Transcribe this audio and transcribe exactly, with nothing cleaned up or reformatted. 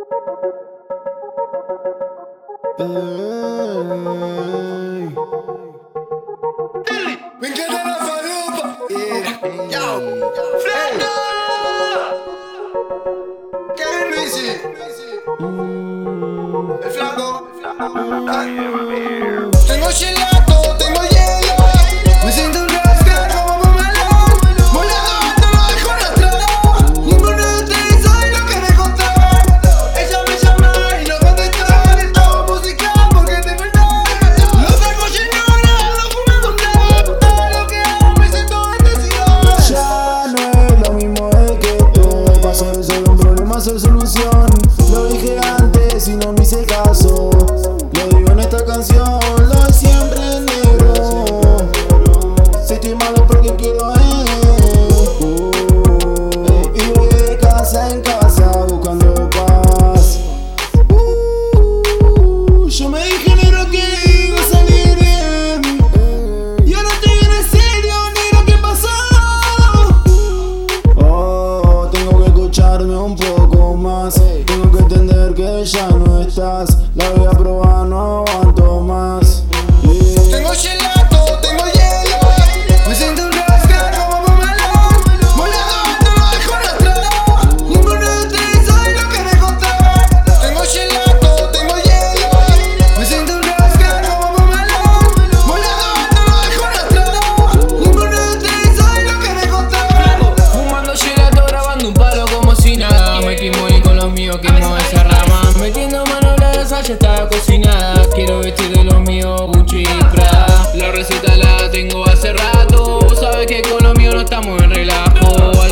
Ey. Me encanta la falopa. Yeah. Yo. Flaco. ¿Qué es Luisi? Mm. El flaco. Tengo gelato, tengo hielo. Me siento un rascar como Pomalón. Volando, te lo dejo arrastrar. Ninguno de ustedes sabe lo que me contó. Ella me llama y no contesta. Estaba música porque te perdón. Lo saco lleno, no fumando un trap. Todo lo que hago me siento bendecido. Ya no es lo mismo de que todo pasó de ser un problema a ser solución. Lo dije antes y no me hice caso. Lo digo en esta canción, lo de siempre en negro. Si estoy malo porque quiero él. uh, Y voy de casa en casa buscando paz. uh, Yo me dije negro que iba a salir bien. Y ahora estoy en serio, negro, ¿qué pasó? Oh, tengo que escucharme un poco más. Tengo que entender que ya no estás. La voy a probar, no aguanto más. Yeah. Tengo gelato, tengo hielo. Me siento un rascar como Pomalón. Volando, te lo dejo arrastrar. Ninguno de ustedes sabe lo que me contó. Tengo gelato, tengo hielo. Me siento un rascar como Pomalón. Volando, te lo dejo arrastrar. Ninguno de ustedes sabe lo que me contó. Fumando gelato, grabando un palo como si nada. Me quemo y con los míos quemo esa rama. Metiendo mano en la grasa, ya está cocinada. Quiero vestir de los míos Gucci y Prada. La receta la tengo hace rato. Sabes que con los míos no estamos en relajo.